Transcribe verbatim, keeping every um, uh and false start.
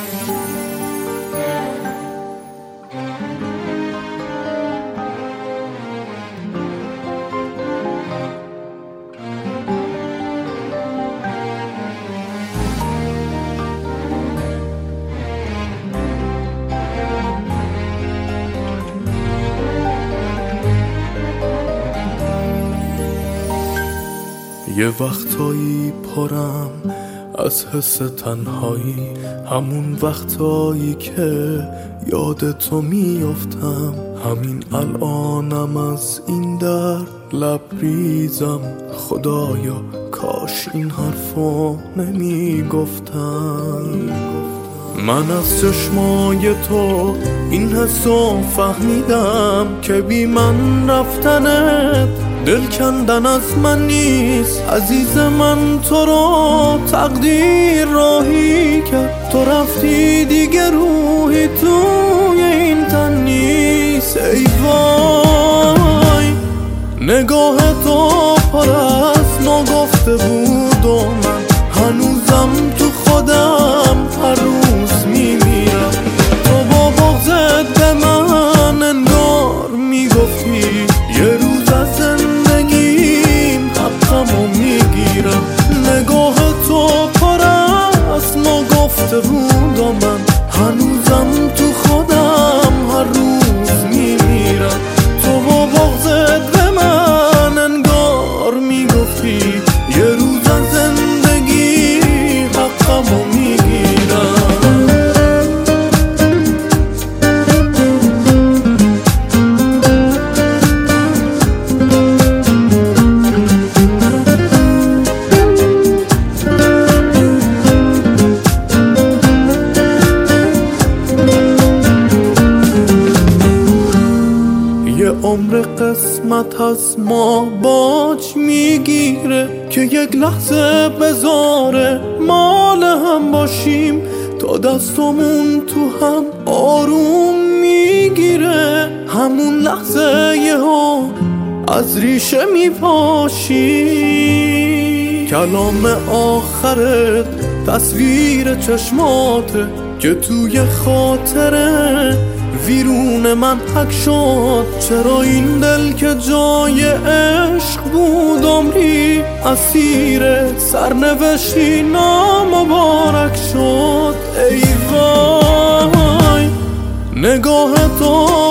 یه وقتایی پرم از حس تنهایی، همون وقتایی که یاد تو میافتم. همین الانم از این درد لبریزم، خدایا کاش این حرفو نمیگفتم. من از چشمای تو این حسو فهمیدم که بی من رفتنت دل کندن از من نیست. عزیز من تو رو تقدیر راهی کرد، تو رفتی دیگه روحی توی این تن نیست. ای وای نگاه تو پر از نگفته بود و من هنوزم تو خودم هر روز میمیرم. تو با بغضت به من انگار میگفتی یه روز از زندگیم حقمو میگیرم. نگاه تو پر از نگفته بود و من هنوزم تو خودم هر روز میمیرم. تو با بغضت به من انگار میگفتی یه روز از زندگی حقمو میگیرم. یه عمر قسمت از ما باج میگیره که یک لحظه بذاره مال هم باشیم. تا دستمون تو هم آروم میگیره، همون لحظه یهو از ریشه میپاشی. کلام آخرت تصویر چشماته که توی خاطره ویرون من حک شد. چرا این دل که جای عشق بود عمری اسیر سرنوشتی نامبارک شد. ای وای نگاه تو